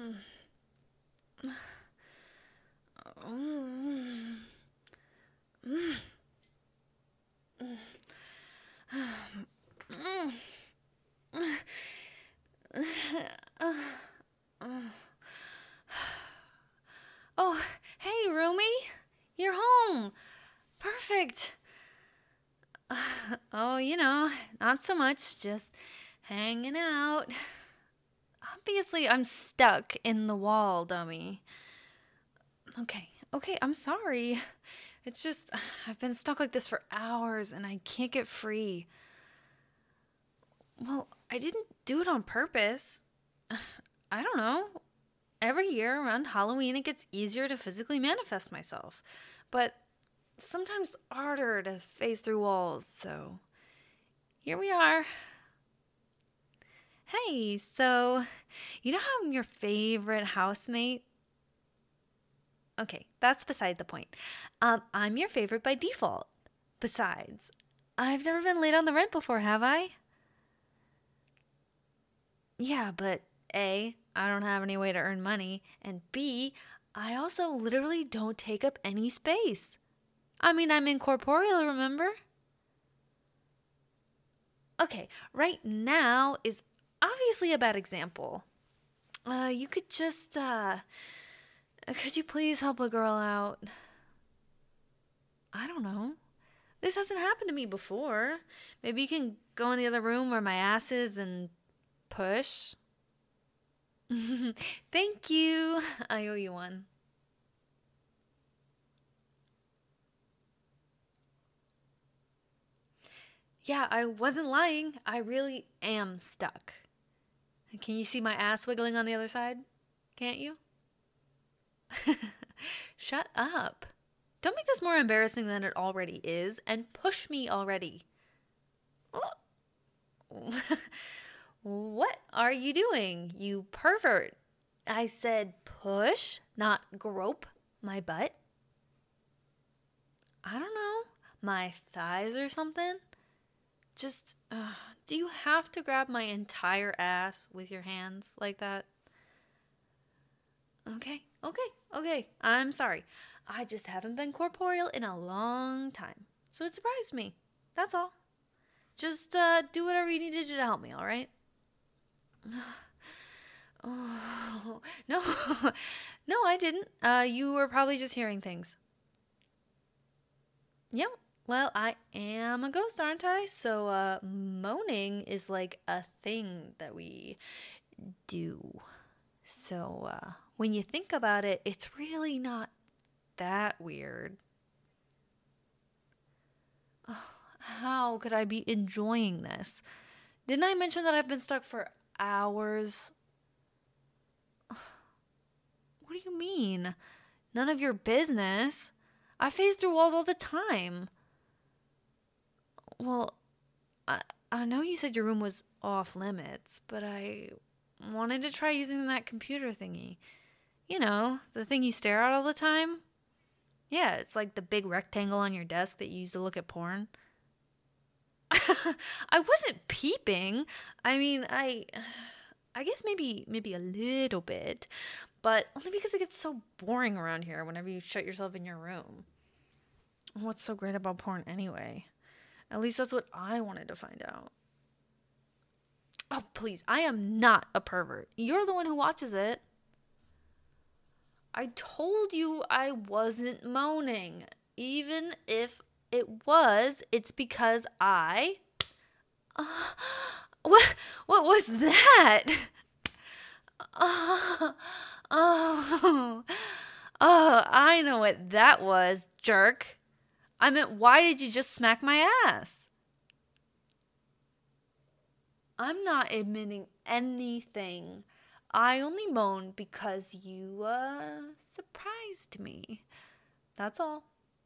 Oh, hey, Rumi. You're home. Perfect. Oh, not so much. Just hanging out. Obviously, I'm stuck in the wall, dummy. Okay, I'm sorry. It's just, I've been stuck like this for hours and I can't get free. Well, I didn't do it on purpose. I don't know. Every year around Halloween, it gets easier to physically manifest myself. But sometimes harder to phase through walls, so here we are. Hey, so you know how I'm your favorite housemate? Okay, that's beside the point. I'm your favorite by default. Besides, I've never been late on the rent before, have I? Yeah, but A, I don't have any way to earn money, and B, I also literally don't take up any space. I mean, I'm incorporeal, remember? Okay, right now is obviously a bad example. You could just, could you please help a girl out? I don't know. This hasn't happened to me before. Maybe you can go in the other room where my ass is and push. Thank you. I owe you one. Yeah, I wasn't lying. I really am stuck. Can you see my ass wiggling on the other side? Can't you? Shut up. Don't make this more embarrassing than it already is, and push me already. What are you doing, you pervert? I said push, not grope my butt. I don't know, my thighs or something? Just, do you have to grab my entire ass with your hands like that? Okay. I'm sorry. I just haven't been corporeal in a long time. So it surprised me. That's all. Just do whatever you need to do to help me, all right? Oh, no. No, I didn't. You were probably just hearing things. Yep. Well, I am a ghost, aren't I? So, moaning is like a thing that we do. So, when you think about it, it's really not that weird. Oh, how could I be enjoying this? Didn't I mention that I've been stuck for hours? What do you mean? None of your business. I phase through walls all the time. Well, I know you said your room was off limits, but I wanted to try using that computer thingy. You know, the thing you stare at all the time? Yeah, it's like the big rectangle on your desk that you use to look at porn. I wasn't peeping. I mean, I guess maybe a little bit, but only because it gets so boring around here whenever you shut yourself in your room. What's so great about porn anyway? At least that's what I wanted to find out. Oh, please, I am not a pervert. You're the one who watches it. I told you I wasn't moaning. Even if it was, it's because I. Uh, what was that? Oh, oh, oh, I know what that was, jerk. I meant, why did you just smack my ass? I'm not admitting anything. I only moaned because you, surprised me. That's all.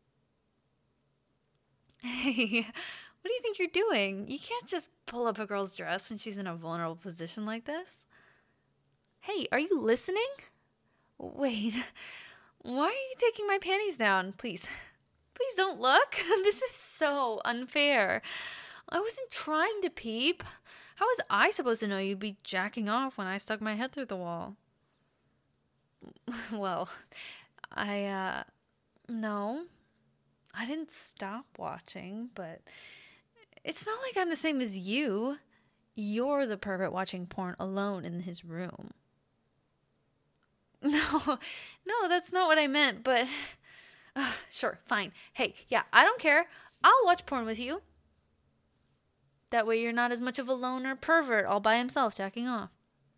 Hey, what do you think you're doing? You can't just pull up a girl's dress when she's in a vulnerable position like this. Hey, are you listening? Wait, why are you taking my panties down? Please, please don't look. This is so unfair. I wasn't trying to peep. How was I supposed to know you'd be jacking off when I stuck my head through the wall? Well, no, I didn't stop watching, but it's not like I'm the same as you. You're the pervert watching porn alone in his room. No, no, that's not what I meant, but sure, fine. Hey, yeah, I don't care. I'll watch porn with you. That way you're not as much of a loner pervert all by himself jacking off.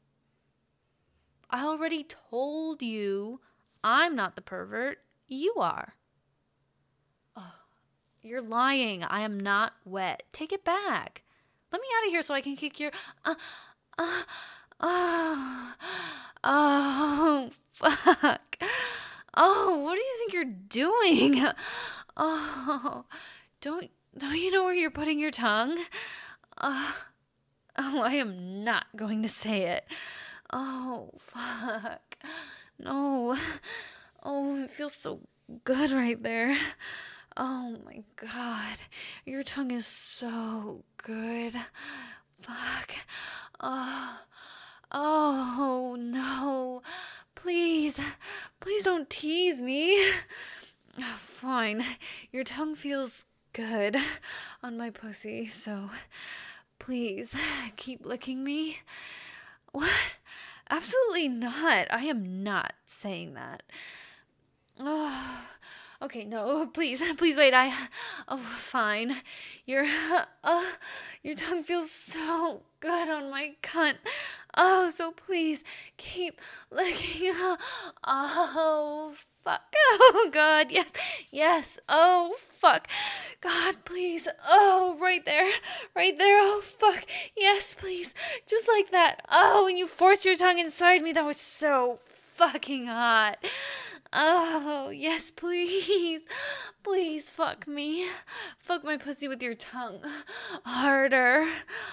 I already told you I'm not the pervert. You are. Oh, you're lying. I am not wet. Take it back. Let me out of here so I can kick your... uh, oh, oh, fuck. Oh, what do you think you're doing? Oh, don't you know where you're putting your tongue? Oh, I am not going to say it. Oh, fuck. No. Oh, it feels so good right there. Oh my God. Your tongue is so good. Fuck. Oh. Oh no. Please. Please don't tease me. Fine. Your tongue feels good on my pussy, so please keep licking me. What? Absolutely not. I am not saying that. Oh, okay, no, please wait. Oh, fine. Your tongue feels so good on my cunt. Oh, so please keep licking. Oh, fuck. Oh, God, yes. Oh, fuck. God, please. Oh, right there. Oh, fuck. Yes, please. Just like that. Oh, when you forced your tongue inside me, that was so fucking hot. Oh, yes, please. Please fuck me. Fuck my pussy with your tongue. Harder.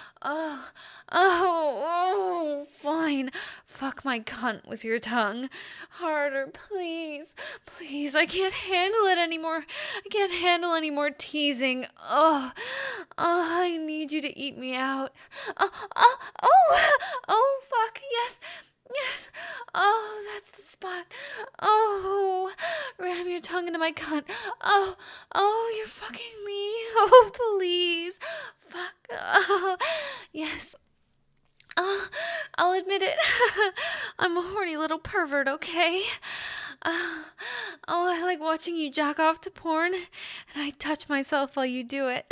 Oh, fine. Fuck my cunt with your tongue. Harder, please. Please, I can't handle it anymore. I can't handle any more teasing. I need you to eat me out. Oh, fuck, yes. Yes. Oh, that's the spot. Oh, ram your tongue into my cunt. Oh, you're fucking me. Oh, please. Fuck. Oh, yes. I'll admit it. I'm a horny little pervert, okay? Oh, I like watching you jack off to porn, and I touch myself while you do it.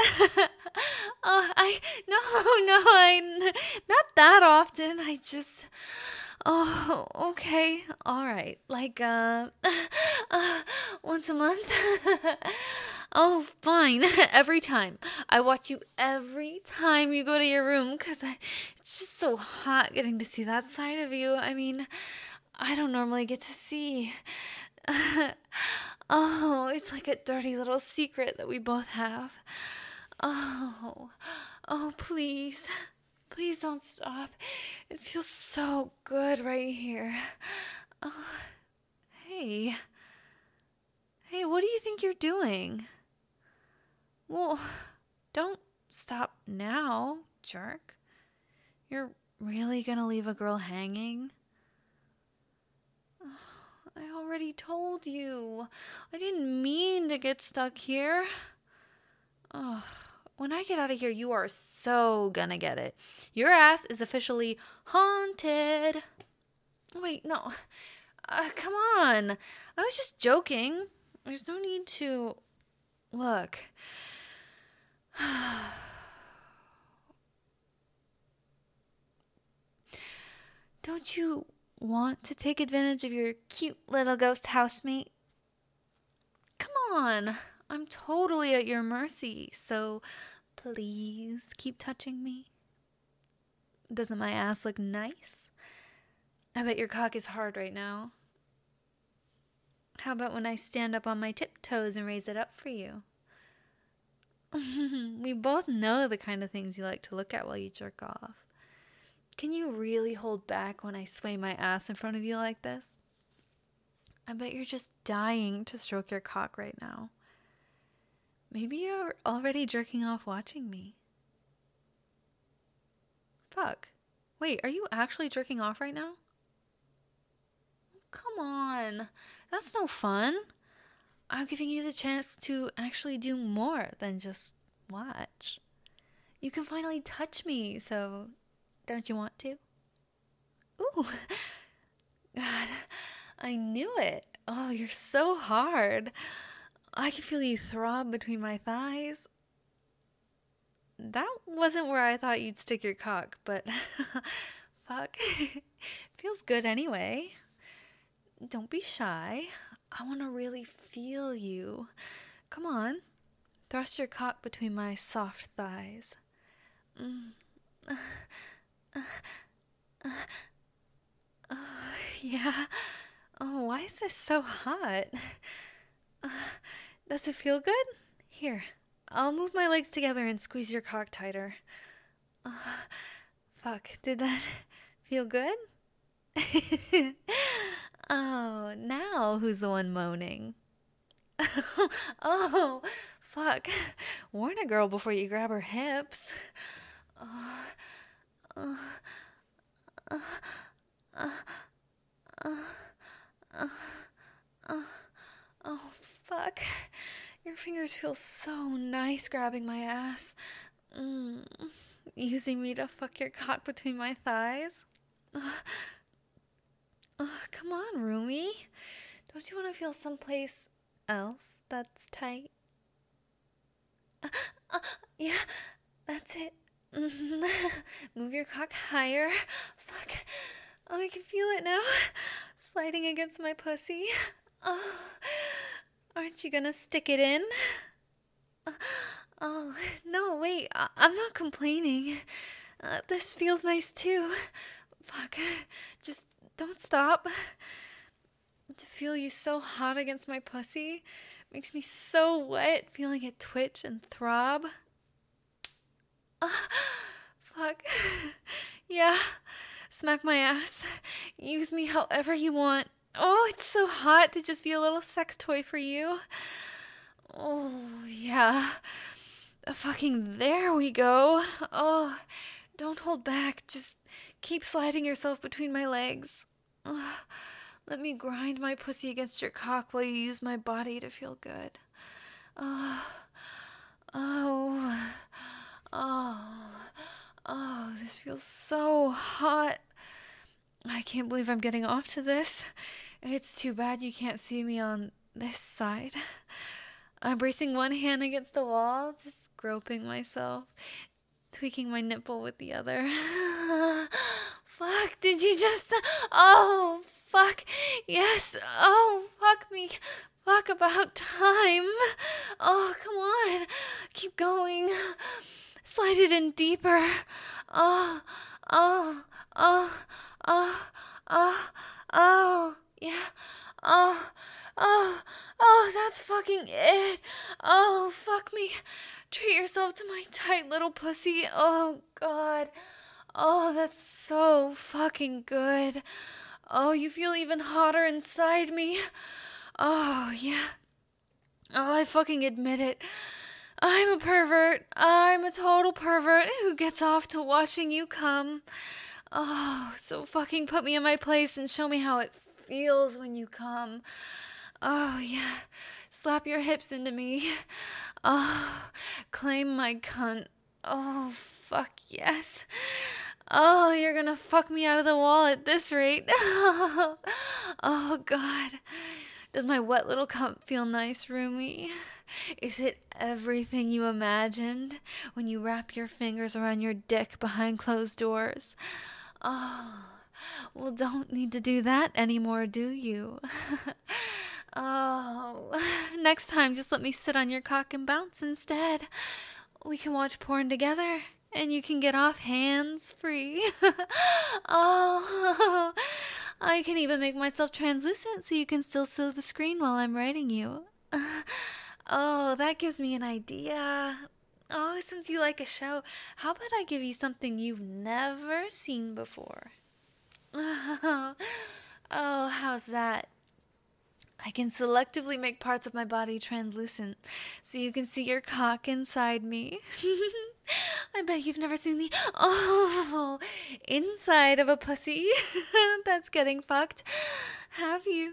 Not that often. I just... Oh, okay. All right. Like, once a month? Oh, fine. Every time. I watch you every time you go to your room because it's just so hot getting to see that side of you. I mean, I don't normally get to see. Oh, it's like a dirty little secret that we both have. Oh, please. Please don't stop. It feels so good right here. Oh, hey. Hey, what do you think you're doing? Well, don't stop now, jerk. You're really gonna leave a girl hanging? I already told you. I didn't mean to get stuck here. Oh, when I get out of here, you are so gonna get it. Your ass is officially haunted. Wait, no. Come on. I was just joking. There's no need to... Look. Don't you want to take advantage of your cute little ghost housemate? Come on. I'm totally at your mercy, so please keep touching me. Doesn't my ass look nice? I bet your cock is hard right now. How about when I stand up on my tiptoes and raise it up for you? We both know the kind of things you like to look at while you jerk off. Can you really hold back when I sway my ass in front of you like this? I bet you're just dying to stroke your cock right now. Maybe you're already jerking off watching me. Fuck. Wait, are you actually jerking off right now? come on. That's no fun. I'm giving you the chance to actually do more than just watch. You can finally touch me, so don't you want to? Ooh. God, I knew it. Oh, you're so hard. I can feel you throb between my thighs. That wasn't where I thought you'd stick your cock, but fuck. Feels good anyway. Don't be shy. I want to really feel you. Come on. Thrust your cock between my soft thighs. Yeah. Oh, why is this so hot? Does it feel good? Here, I'll move my legs together and squeeze your cock tighter. Fuck, did that feel good? Oh, now who's the one moaning? Oh, fuck. Warn a girl before you grab her hips. Oh, fuck. Your fingers feel so nice grabbing my ass. Using me to fuck your cock between my thighs. Come on, roomie. Don't you want to feel someplace else that's tight? Yeah, that's it. Move your cock higher. Fuck. Oh, I can feel it now. Sliding against my pussy. Oh, aren't you gonna stick it in? Oh, no, wait. I'm not complaining. This feels nice too. Fuck. Just don't stop. To feel you so hot against my pussy makes me so wet, feeling it twitch and throb. Fuck. Yeah. Smack my ass. Use me however you want. Oh, it's so hot to just be a little sex toy for you. Oh, yeah. Fucking there we go. Oh, don't hold back. Just keep sliding yourself between my legs. Let me grind my pussy against your cock while you use my body to feel good. Oh, this feels so hot. I can't believe I'm getting off to this. It's too bad you can't see me on this side. I'm bracing one hand against the wall, just groping myself, tweaking my nipple with the other. Fuck, did you just... Oh, fuck. Yes. Oh, fuck me. Fuck, about time. Oh, come on. Keep going. Slide it in deeper. Oh, yeah. That's fucking it. Oh, fuck me. Treat yourself to my tight little pussy. Oh, God. Oh, that's so fucking good. Oh, you feel even hotter inside me. Oh, yeah. Oh, I fucking admit it. I'm a pervert. I'm a total pervert who gets off to watching you come. Oh, so fucking put me in my place and show me how it feels when you come. Oh, yeah. Slap your hips into me. Oh, claim my cunt. Oh, fuck yes. Oh, you're gonna fuck me out of the wall at this rate. Oh, God. Does my wet little cunt feel nice, roomie? Is it everything you imagined when you wrap your fingers around your dick behind closed doors? Oh, well, don't need to do that anymore, do you? Oh, next time just let me sit on your cock and bounce instead. We can watch porn together, and you can get off hands-free. Oh, I can even make myself translucent so you can still see the screen while I'm writing you. Oh, that gives me an idea. Oh, since you like a show, how about I give you something you've never seen before? Oh, how's that? I can selectively make parts of my body translucent so you can see your cock inside me. I bet you've never seen the inside of a pussy that's getting fucked. Have you?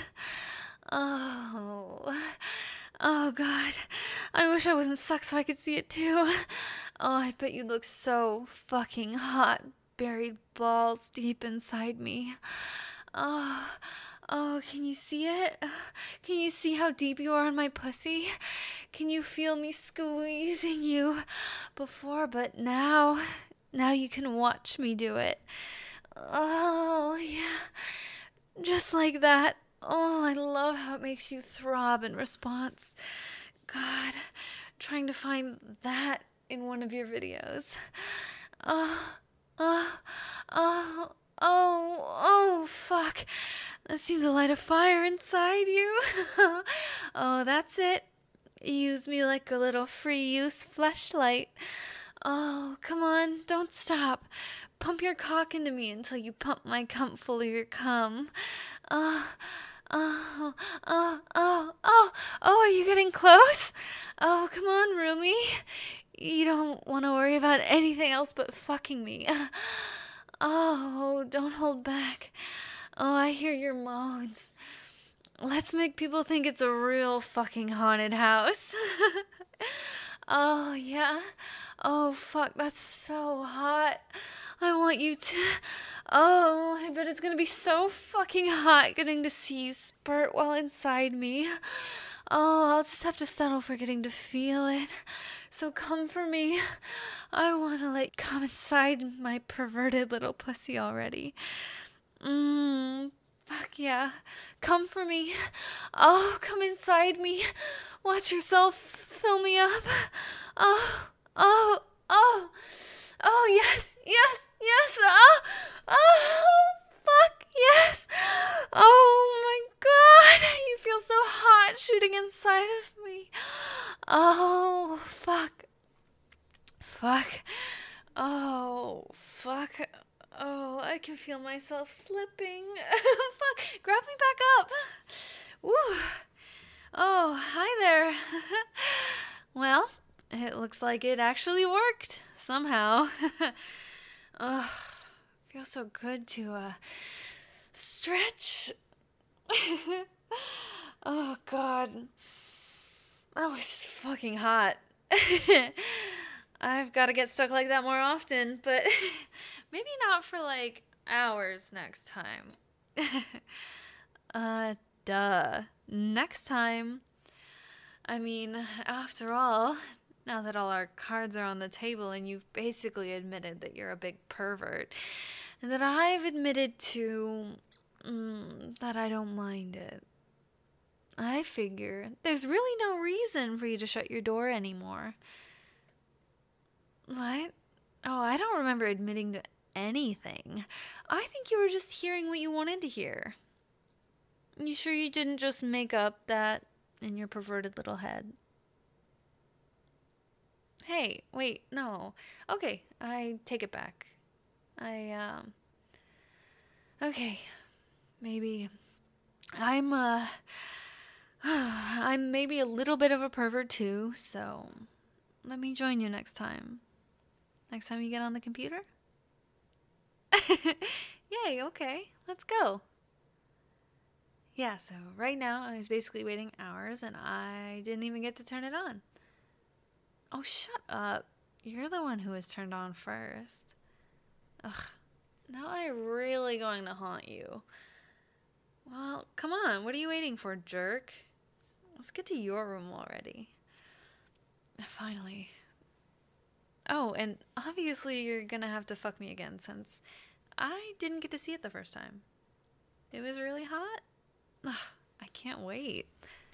Oh. Oh, God. I wish I wasn't sucked so I could see it, too. Oh, I bet you look so fucking hot, buried balls deep inside me. Oh, oh, can you see it? Can you see how deep you are on my pussy? Can you feel me squeezing you before, but now you can watch me do it. Oh, yeah. Just like that. Oh, I love how it makes you throb in response. God, trying to find that in one of your videos. Oh, oh, oh, oh, fuck. That seemed to light a fire inside you. Oh, that's it. Use me like a little free-use fleshlight. Oh, come on, don't stop. Pump your cock into me until you pump my cum full of your cum. Oh, oh, oh, oh, oh, oh, are you getting close? Oh, come on, Rumi. You don't want to worry about anything else but fucking me. Oh, don't hold back. Oh, I hear your moans. Let's make people think it's a real fucking haunted house. Oh, yeah. Oh, fuck, that's so hot. I want you to... Oh, I bet it's gonna be so fucking hot getting to see you spurt while inside me. Oh, I'll just have to settle for getting to feel it. So come for me. I want to, like, come inside my perverted little pussy already. Fuck yeah. Come for me. Oh, come inside me. Watch yourself fill me up. Oh, oh, oh. Oh, yes, yes, yes. Oh, oh, fuck, yes. Oh, my God. You feel so hot shooting inside of me. Oh, fuck. Fuck. Oh, fuck. Oh, I can feel myself slipping. Fuck, grab me back up. Woo. Oh, hi there. Well, it looks like it actually worked, somehow. Oh, feels so good to, stretch. Oh, God. That was fucking hot. I've got to get stuck like that more often, but maybe not for, like, hours next time. Duh. Next time. I mean, after all, now that all our cards are on the table and you've basically admitted that you're a big pervert, and that I've admitted to, that I don't mind it, I figure there's really no reason for you to shut your door anymore. What? Oh, I don't remember admitting to anything. I think you were just hearing what you wanted to hear. You sure you didn't just make up that in your perverted little head? Hey, wait, no. Okay, I take it back. Okay, maybe I'm I'm maybe a little bit of a pervert too, so let me join you next time. Next time you get on the computer? Yay, okay, let's go. Yeah, so right now I was basically waiting hours and I didn't even get to turn it on. Oh, shut up. You're the one who was turned on first. Ugh, now I'm really going to haunt you. Well, come on, what are you waiting for, jerk? Let's get to your room already. Finally. Oh, and obviously you're gonna have to fuck me again since I didn't get to see it the first time. It was really hot. Ugh, I can't wait.